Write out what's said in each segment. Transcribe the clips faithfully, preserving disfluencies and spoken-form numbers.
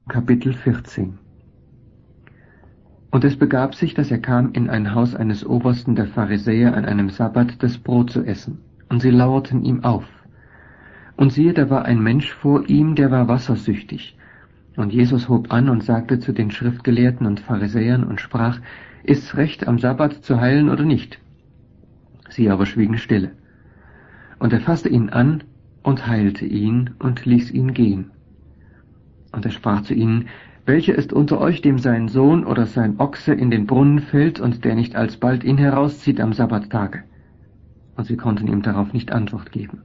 Kapitel vierzehn. Und es begab sich, dass er kam in ein Haus eines Obersten der Pharisäer an einem Sabbat, das Brot zu essen, und sie lauerten ihm auf. Und siehe, da war ein Mensch vor ihm, der war wassersüchtig. Und Jesus hob an und sagte zu den Schriftgelehrten und Pharisäern und sprach, ist's recht, am Sabbat zu heilen oder nicht? Sie aber schwiegen stille. Und er fasste ihn an und heilte ihn und ließ ihn gehen. Und er sprach zu ihnen, welcher ist unter euch, dem sein Sohn oder sein Ochse in den Brunnen fällt und der nicht alsbald ihn herauszieht am Sabbattage? Und sie konnten ihm darauf nicht Antwort geben.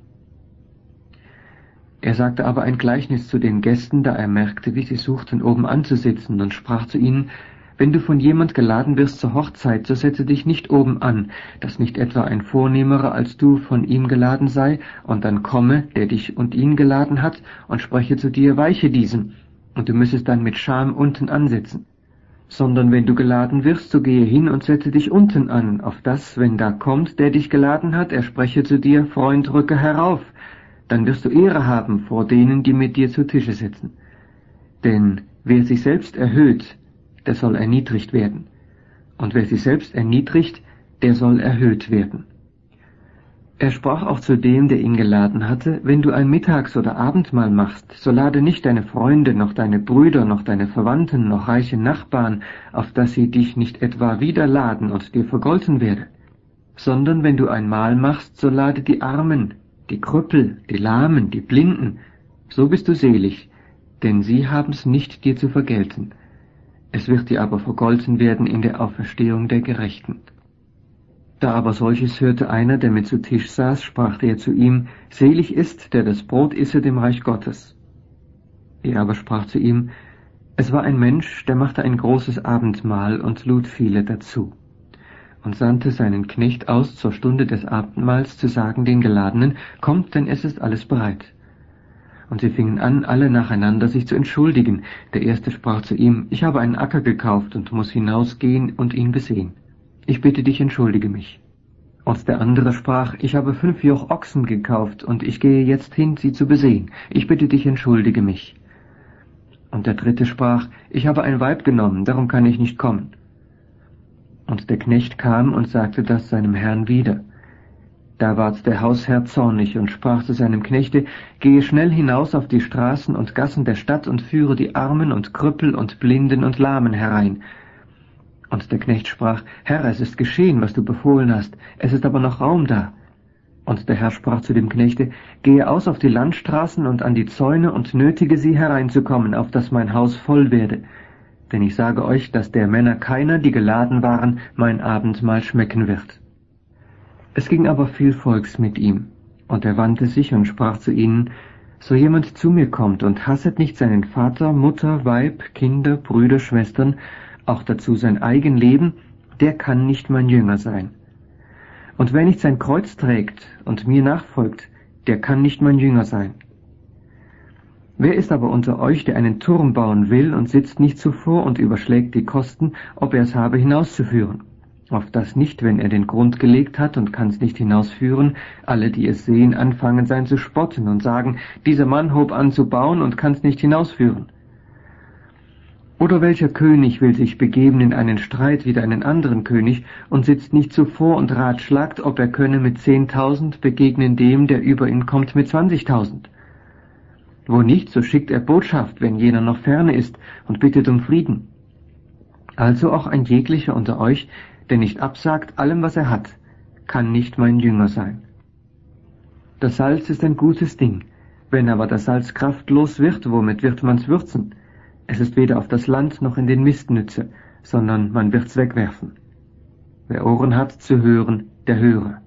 Er sagte aber ein Gleichnis zu den Gästen, da er merkte, wie sie suchten, oben anzusitzen, und sprach zu ihnen, wenn du von jemand geladen wirst zur Hochzeit, so setze dich nicht oben an, dass nicht etwa ein Vornehmerer als du von ihm geladen sei, und dann komme, der dich und ihn geladen hat, und spreche zu dir, weiche diesem, und du müssest dann mit Scham unten ansitzen. Sondern wenn du geladen wirst, so gehe hin und setze dich unten an, auf das, wenn da kommt, der dich geladen hat, er spreche zu dir, Freund, rücke herauf, dann wirst du Ehre haben vor denen, die mit dir zu Tische sitzen. Denn wer sich selbst erhöht, der soll erniedrigt werden. Und wer sich selbst erniedrigt, der soll erhöht werden. Er sprach auch zu dem, der ihn geladen hatte, wenn du ein Mittags- oder Abendmahl machst, so lade nicht deine Freunde, noch deine Brüder, noch deine Verwandten, noch reiche Nachbarn, auf dass sie dich nicht etwa wieder laden und dir vergolten werde. Sondern wenn du ein Mahl machst, so lade die Armen, die Krüppel, die Lahmen, die Blinden, so bist du selig, denn sie haben's nicht dir zu vergelten. Es wird dir aber vergolten werden in der Auferstehung der Gerechten. Da aber solches hörte einer, der mit zu Tisch saß, sprach er zu ihm, selig ist, der das Brot isset im Reich Gottes. Er aber sprach zu ihm, es war ein Mensch, der machte ein großes Abendmahl und lud viele dazu. Und sandte seinen Knecht aus zur Stunde des Abendmahls zu sagen den Geladenen, kommt, denn es ist alles bereit. Und sie fingen an, alle nacheinander sich zu entschuldigen. Der erste sprach zu ihm, ich habe einen Acker gekauft und muss hinausgehen und ihn besehen. Ich bitte dich, entschuldige mich. Und der andere sprach, ich habe fünf Joch Ochsen gekauft und ich gehe jetzt hin, sie zu besehen. Ich bitte dich, entschuldige mich. Und der dritte sprach, ich habe ein Weib genommen, darum kann ich nicht kommen. Und der Knecht kam und sagte das seinem Herrn wieder. Da ward der Hausherr zornig und sprach zu seinem Knechte, gehe schnell hinaus auf die Straßen und Gassen der Stadt und führe die Armen und Krüppel und Blinden und Lahmen herein. Und der Knecht sprach, Herr, es ist geschehen, was du befohlen hast, es ist aber noch Raum da. Und der Herr sprach zu dem Knechte, gehe aus auf die Landstraßen und an die Zäune und nötige sie hereinzukommen, auf dass mein Haus voll werde. Denn ich sage euch, dass der Männer keiner, die geladen waren, mein Abendmahl schmecken wird. Es ging aber viel Volks mit ihm, und er wandte sich und sprach zu ihnen, so jemand zu mir kommt und hasset nicht seinen Vater, Mutter, Weib, Kinder, Brüder, Schwestern, auch dazu sein eigen Leben, der kann nicht mein Jünger sein. Und wer nicht sein Kreuz trägt und mir nachfolgt, der kann nicht mein Jünger sein. Wer ist aber unter euch, der einen Turm bauen will und sitzt nicht zuvor und überschlägt die Kosten, ob er es habe hinauszuführen? Auf das nicht, wenn er den Grund gelegt hat und kann's nicht hinausführen, alle, die es sehen, anfangen sein zu spotten und sagen, dieser Mann hob an zu bauen und kann's nicht hinausführen. Oder welcher König will sich begeben in einen Streit wider einen anderen König und sitzt nicht zuvor und ratschlagt, ob er könne mit zehntausend begegnen dem, der über ihn kommt, mit zwanzigtausend? Wo nicht, so schickt er Botschaft, wenn jener noch ferne ist, und bittet um Frieden. Also auch ein jeglicher unter euch, der nicht absagt allem, was er hat, kann nicht mein Jünger sein. Das Salz ist ein gutes Ding, wenn aber das Salz kraftlos wird, womit wird man's würzen? Es ist weder auf das Land noch in den Mist nütze, sondern man wird's wegwerfen. Wer Ohren hat zu hören, der höre.